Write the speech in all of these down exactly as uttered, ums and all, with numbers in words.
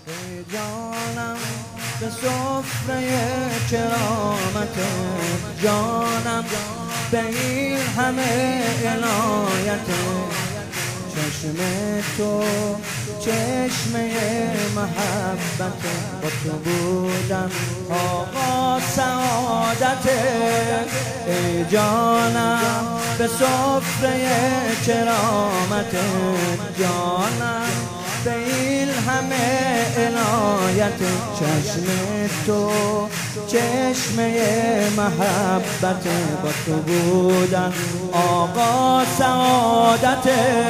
ای جانم به سفره کرامت، جانم به این همه عنایت. چشم تو چشمه محبت، با تو بودم آقا سعادت. ای جانم به سفره کرامت، جانم به این همه عنایت. چشم تو چشمه محبت، با تو بودن آقا سعادت.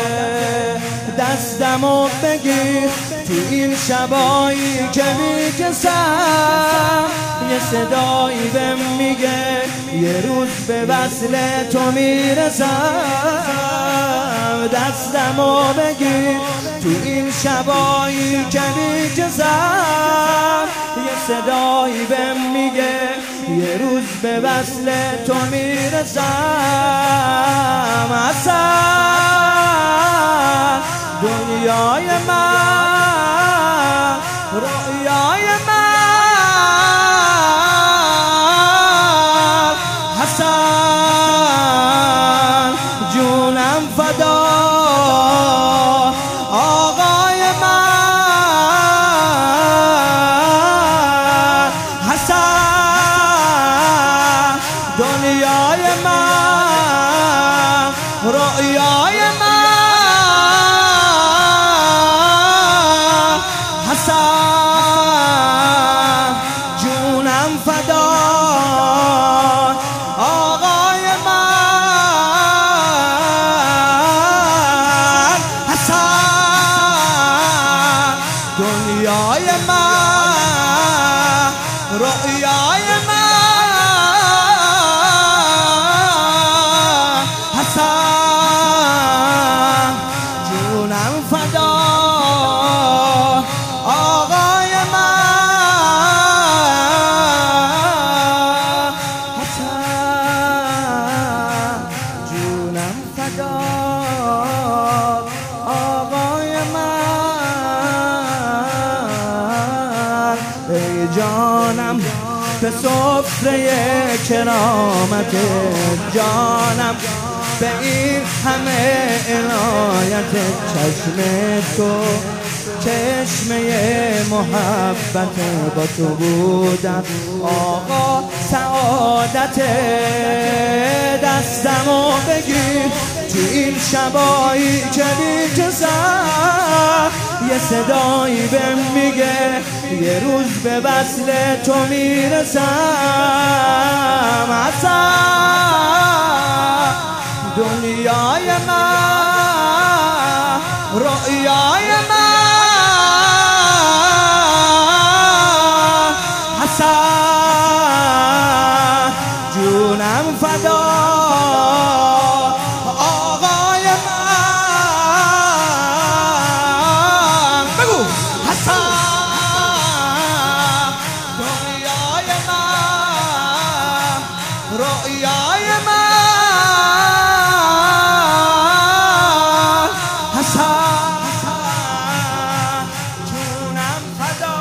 دستمو بگیر تو این شبایی که میکشم، یه صدایی بهم میگه یه روز به وصل تو میرسم. دستمو بگیر تو این شبایی که میکشم، یه صدایی بهم میگه یه روز به وصل تو میرسم. حسن دنیای من، رویای من، حسن جونم فدا آقای من. حسن دنیای من، رویای من، حسن جونم فدا آقای من. حسن دنیای من، رویای من، حسن جونم فدا آقای من. حسن جونم فدا آقای من. ای جانم به سفره کرامت، جانم به این همه عنایت. چشم تو چشمه محبت، با تو بودم آقا سعادت. دستمو بگیر تو این شبایی که میکشم، یه صدایی بهم میگه یه روز به وصل تو میرسم. حسن دنیای من، رویای من، حسن جونم فدا آقای من. بگو حسن دنیای من، رویای من، حسن جونم فدا.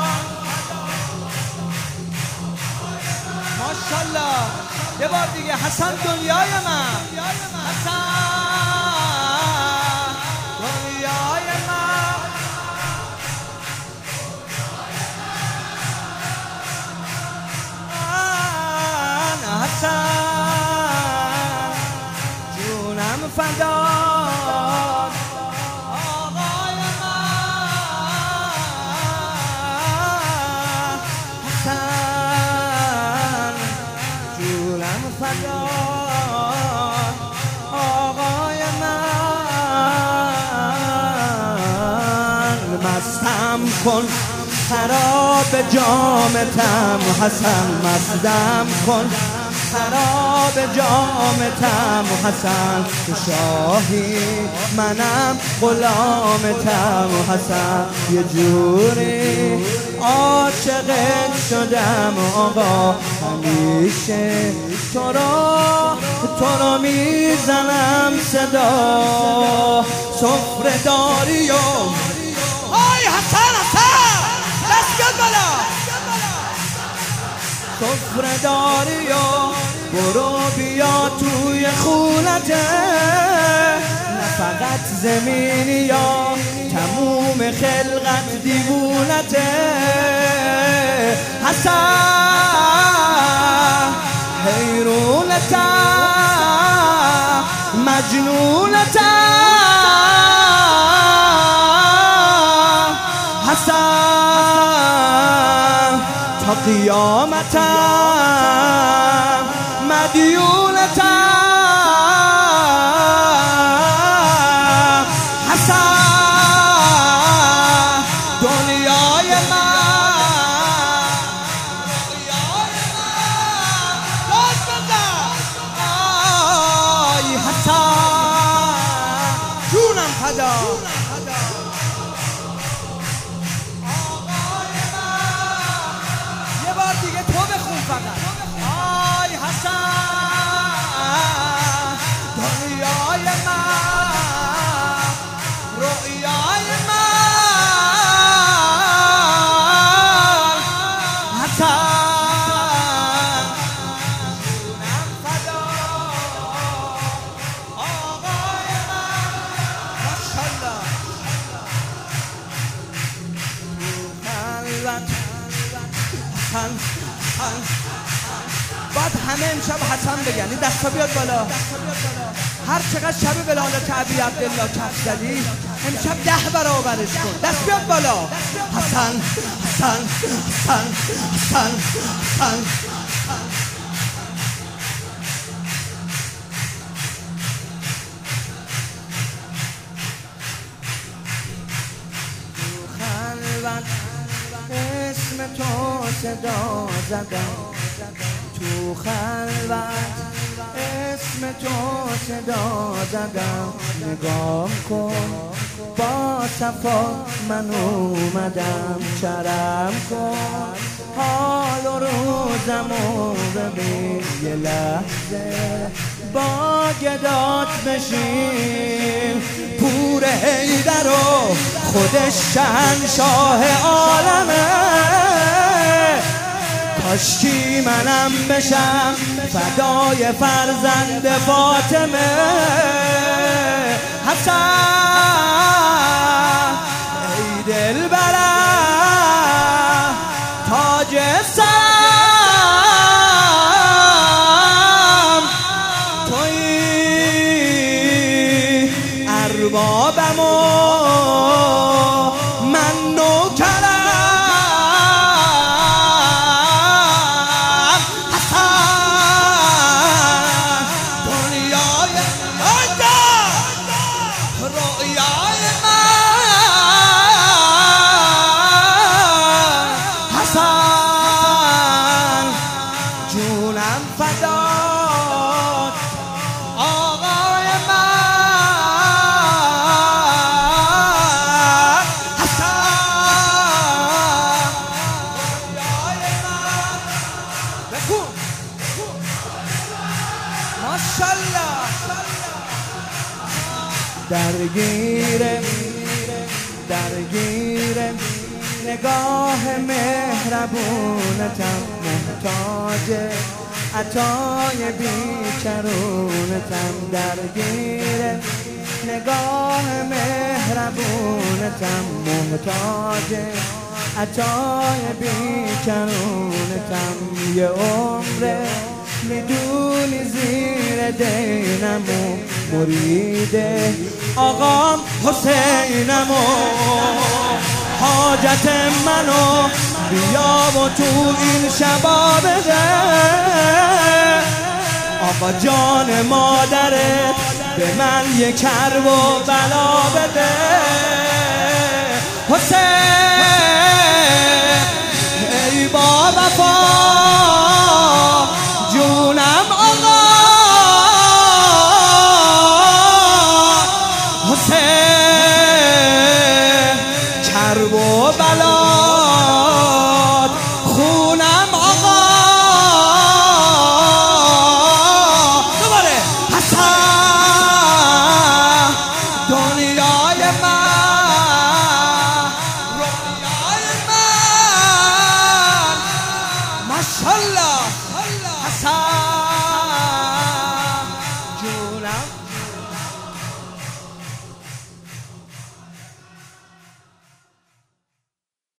ماشاءالله یه بار دیگه حسن دنیای من، حسن دنیای من، حسن جونم فدا آقای من. حسن جونم فدا آقای من. مستم کن خراب جامتم حسن، مستم کن خراب جامتم حسن. تو شاهی منم غلامتم حسن. یه جوری عاشقت شدم آقا، همیشه تو را تو را میزنم صدا. سفره داری و آی حسن حسن سفره داری و برو بیا توی خونته، نه فقط زمینی یا تموم خلقت دیوونته. حسن حیرونته مجنونته، حسن تا قیامته مدیونته، حسن دنیای من آی حسن جونم فدا یه بار دیگه تو بخون فقط. آی حسن دنیای من رؤیای من، حسن جونم فدا آقای من. ماشاءالله حسن حسن باید همه امشب حسن بگن. این دستا بیاد بالا. هر چقدر شب بلال کعبی عبدالله کف زدی امشب ده برابرش کن. دست بیاد بالا. حسن حسن حسن حسن حسن اسم تو صدا زدم تو خلوت، اسم تو صدا زدم. نگاه کن با صفا من اومدم، شرم کن حال و روزمو ببین. یه لحظه با گدات بشین، پور حیدر و خودش شهنشاه عالمه. کاشکی منم بشم فدای فرزند فاطمه. حسن ای دلبرم تاج سرم، تویی اربابم و من نوکرم. جونم فدات آقای من، حسن دنیای من. بکن ماشاءالله درگیرم درگیرم نگاه مهربونتم، محتاج عطای بیکرونتم. درگیر نگاه مهربونتم، محتاج عطای بیکرونتم. یه عمره میدونی زیر دینمو مرید آقام حسینمو. حاجت منو بیا و تو این شبا بده، آقا جان مادرت به من یه کرب و بلا بده. حسین ای با وفا